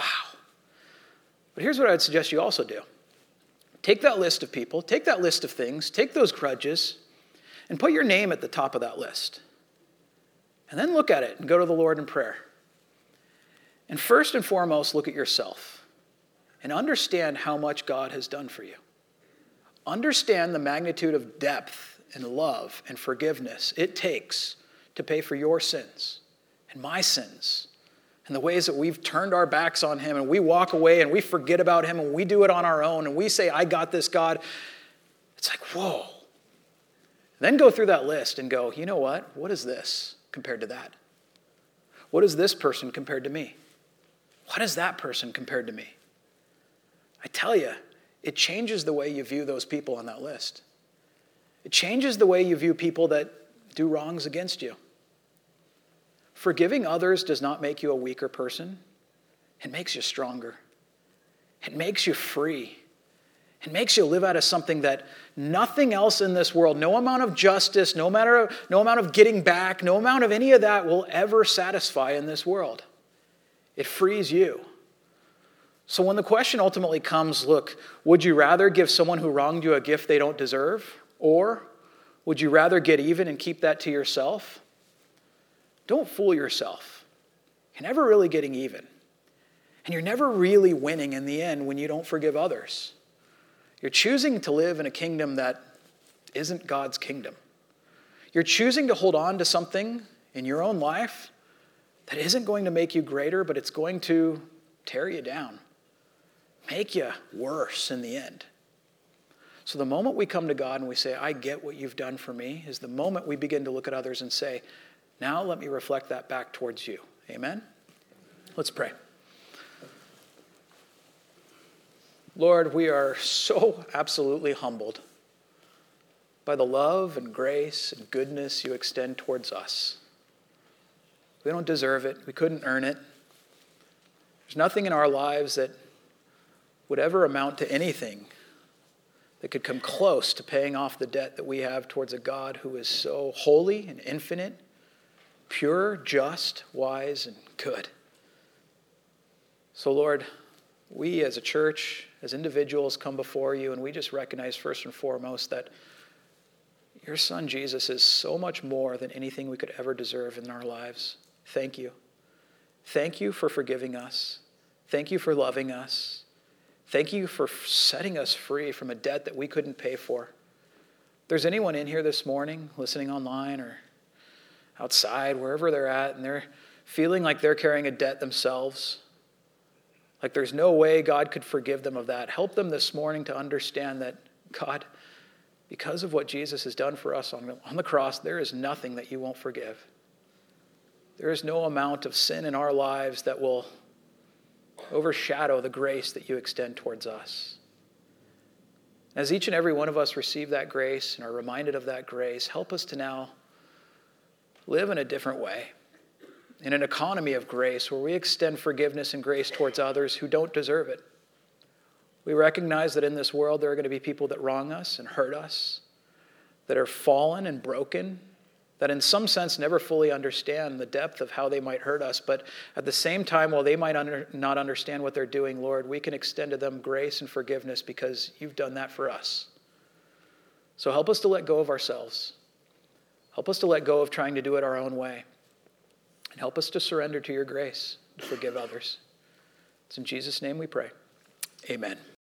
Speaker 1: But here's what I'd suggest you also do. Take that list of people, take that list of things, take those grudges, and put your name at the top of that list. And then look at it and go to the Lord in prayer. And first and foremost, look at yourself and understand how much God has done for you. Understand the magnitude of depth and love and forgiveness it takes to pay for your sins and my sins and the ways that we've turned our backs on him and we walk away and we forget about him and we do it on our own and we say, I got this, God. It's like, whoa. Then go through that list and go, you know what? What is this compared to that? What is this person compared to me? What is that person compared to me? I tell you, it changes the way you view those people on that list. It changes the way you view people that do wrongs against you. Forgiving others does not make you a weaker person. It makes you stronger. It makes you free. It makes you live out of something that nothing else in this world, no amount of justice, no amount of getting back, no amount of any of that will ever satisfy in this world. It frees you. So when the question ultimately comes, look, would you rather give someone who wronged you a gift they don't deserve? Or would you rather get even and keep that to yourself? Don't fool yourself. You're never really getting even. And you're never really winning in the end when you don't forgive others. You're choosing to live in a kingdom that isn't God's kingdom. You're choosing to hold on to something in your own life that isn't going to make you greater, but it's going to tear you down, make you worse in the end. So the moment we come to God and we say, I get what you've done for me, is the moment we begin to look at others and say, now let me reflect that back towards you. Amen? Let's pray. Lord, we are so absolutely humbled by the love and grace and goodness you extend towards us. We don't deserve it. We couldn't earn it. There's nothing in our lives that would ever amount to anything that could come close to paying off the debt that we have towards a God who is so holy and infinite, pure, just, wise, and good. So, Lord, we as a church, as individuals, come before you and we just recognize first and foremost that your Son Jesus is so much more than anything we could ever deserve in our lives. Thank you. Thank you for forgiving us. Thank you for loving us. Thank you for setting us free from a debt that we couldn't pay for. If there's anyone in here this morning, listening online or outside, wherever they're at, and they're feeling like they're carrying a debt themselves, like there's no way God could forgive them of that, help them this morning to understand that, God, because of what Jesus has done for us on the cross, there is nothing that you won't forgive. There is no amount of sin in our lives that will overshadow the grace that you extend towards us. As each and every one of us receive that grace and are reminded of that grace, help us to now live in a different way, in an economy of grace where we extend forgiveness and grace towards others who don't deserve it. We recognize that in this world there are going to be people that wrong us and hurt us, that are fallen and broken, that in some sense never fully understand the depth of how they might hurt us. But at the same time, while they might not understand what they're doing, Lord, we can extend to them grace and forgiveness because you've done that for us. So help us to let go of ourselves. Help us to let go of trying to do it our own way. And help us to surrender to your grace to forgive others. It's in Jesus' name we pray. Amen.